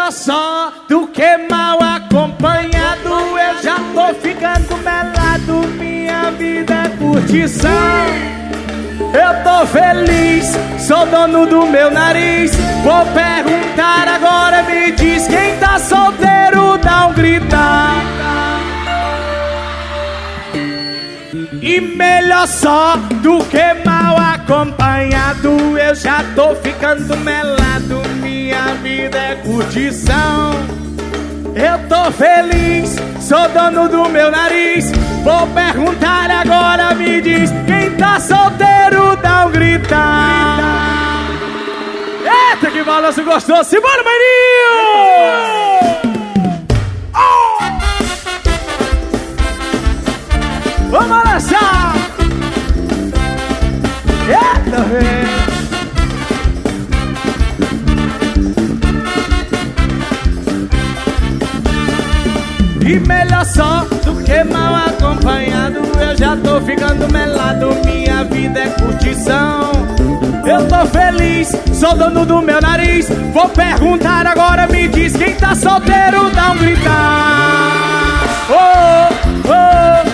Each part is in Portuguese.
melhor só do que mal acompanhado. Eu já tô ficando melado, minha vida é curtição. Eu tô feliz, sou dono do meu nariz. Vou perguntar agora, me diz quem tá solteiro, dá um gritar. E melhor só do que mal acompanhado. Eu já tô ficando melado, minha vida é curtição. Eu tô feliz, sou dono do meu nariz. Vou perguntar agora, me diz quem tá solteiro, dá um gritar. Eita, que balanço gostoso! Simbora, Mairinho! Oh! Vamos balançar! Eita, velho! E melhor só do que mal acompanhado. Eu já tô ficando melado, minha vida é curtição. Eu tô feliz, sou dono do meu nariz. Vou perguntar agora, me diz quem tá solteiro, dá um gritar. Oh, oh,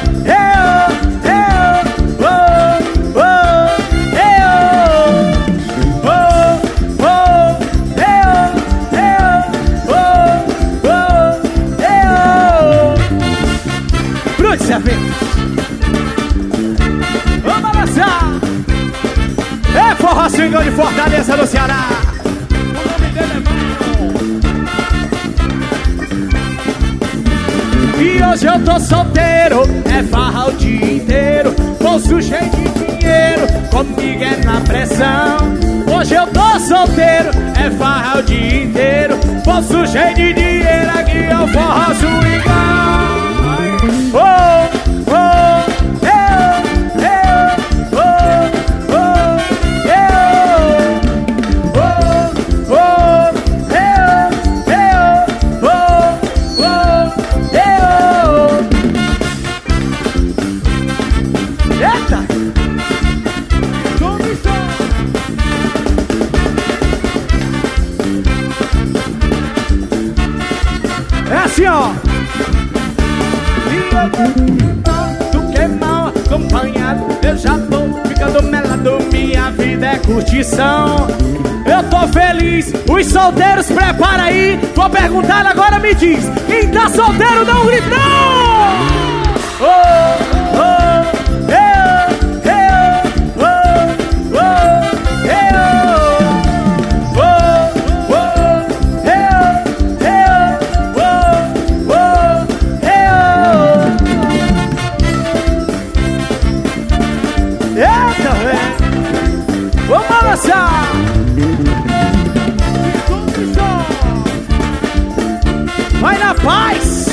vamos balançar! É forró swingão de Fortaleza no Ceará. O nome dele é Mano. E hoje eu tô solteiro, é farra o dia inteiro. Bolso cheio de dinheiro, comigo é na pressão. Hoje eu tô solteiro, é farra o dia inteiro. Bolso cheio de dinheiro, aqui é o forró swingão. Oh, oh, é assim, ó. Do que mal acompanhado. Eu já tô ficando melado, minha vida é curtição. Eu tô feliz, os solteiros prepara aí. Vou perguntar agora, me diz quem tá solteiro, dá um gritão. Oh, oh. Vamos balançar! Vai na paz!